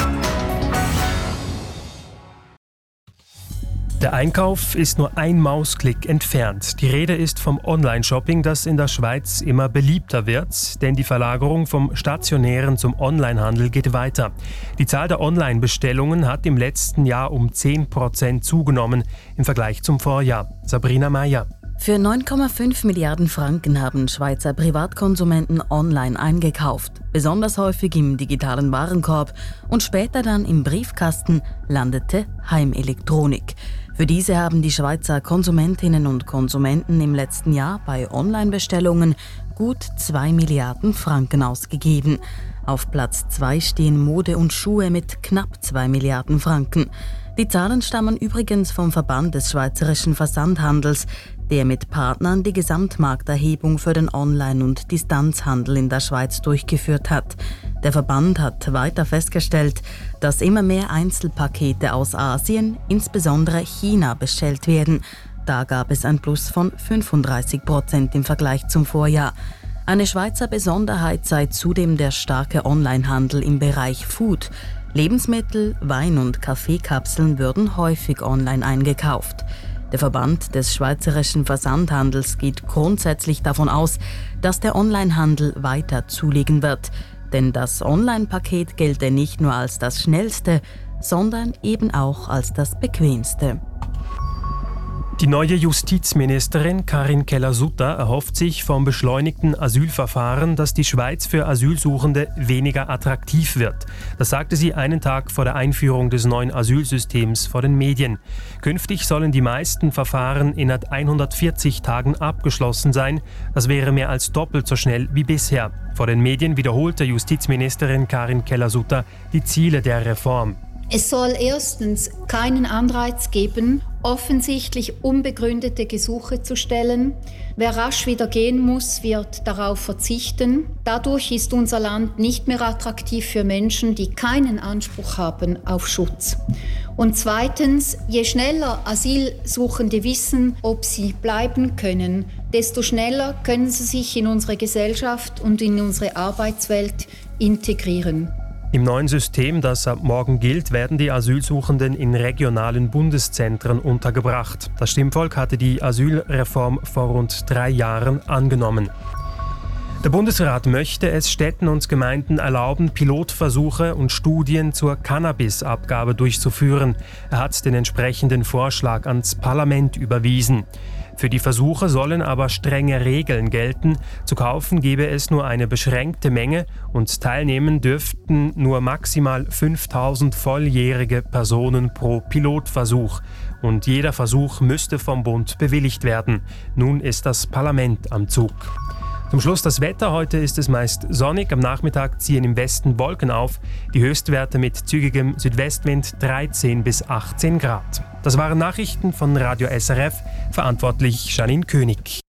Der Einkauf ist nur ein Mausklick entfernt. Die Rede ist vom Online-Shopping, das in der Schweiz immer beliebter wird, denn die Verlagerung vom stationären zum Onlinehandel geht weiter. Die Zahl der Online-Bestellungen hat im letzten Jahr um 10% zugenommen im Vergleich zum Vorjahr. Sabrina Meyer. Für 9,5 Milliarden Franken haben Schweizer Privatkonsumenten online eingekauft. Besonders häufig im digitalen Warenkorb und später dann im Briefkasten landete Heimelektronik. Für diese haben die Schweizer Konsumentinnen und Konsumenten im letzten Jahr bei Online-Bestellungen gut 2 Milliarden Franken ausgegeben. Auf Platz 2 stehen Mode und Schuhe mit knapp 2 Milliarden Franken. Die Zahlen stammen übrigens vom Verband des Schweizerischen Versandhandels, der mit Partnern die Gesamtmarkterhebung für den Online- und Distanzhandel in der Schweiz durchgeführt hat. Der Verband hat weiter festgestellt, dass immer mehr Einzelpakete aus Asien, insbesondere China, bestellt werden. Da gab es ein Plus von 35% im Vergleich zum Vorjahr. Eine Schweizer Besonderheit sei zudem der starke Onlinehandel im Bereich Food. Lebensmittel, Wein- und Kaffeekapseln würden häufig online eingekauft. Der Verband des Schweizerischen Versandhandels geht grundsätzlich davon aus, dass der Onlinehandel weiter zulegen wird. Denn das Online-Paket gelte nicht nur als das schnellste, sondern eben auch als das bequemste. Die neue Justizministerin Karin Keller-Sutter erhofft sich vom beschleunigten Asylverfahren, dass die Schweiz für Asylsuchende weniger attraktiv wird. Das sagte sie einen Tag vor der Einführung des neuen Asylsystems vor den Medien. Künftig sollen die meisten Verfahren innerhalb 140 Tagen abgeschlossen sein. Das wäre mehr als doppelt so schnell wie bisher. Vor den Medien wiederholte Justizministerin Karin Keller-Sutter die Ziele der Reform. Es soll erstens keinen Anreiz geben, offensichtlich unbegründete Gesuche zu stellen. Wer rasch wieder gehen muss, wird darauf verzichten. Dadurch ist unser Land nicht mehr attraktiv für Menschen, die keinen Anspruch haben auf Schutz. Und zweitens, je schneller Asylsuchende wissen, ob sie bleiben können, desto schneller können sie sich in unsere Gesellschaft und in unsere Arbeitswelt integrieren. Im neuen System, das ab morgen gilt, werden die Asylsuchenden in regionalen Bundeszentren untergebracht. Das Stimmvolk hatte die Asylreform vor rund 3 Jahren angenommen. Der Bundesrat möchte es Städten und Gemeinden erlauben, Pilotversuche und Studien zur Cannabisabgabe durchzuführen. Er hat den entsprechenden Vorschlag ans Parlament überwiesen. Für die Versuche sollen aber strenge Regeln gelten. Zu kaufen gebe es nur eine beschränkte Menge und teilnehmen dürften nur maximal 5.000 volljährige Personen pro Pilotversuch. Und jeder Versuch müsste vom Bund bewilligt werden. Nun ist das Parlament am Zug. Zum Schluss das Wetter. Heute ist es meist sonnig. Am Nachmittag ziehen im Westen Wolken auf. Die Höchstwerte mit zügigem Südwestwind 13 bis 18 Grad. Das waren Nachrichten von Radio SRF. Verantwortlich Janine König.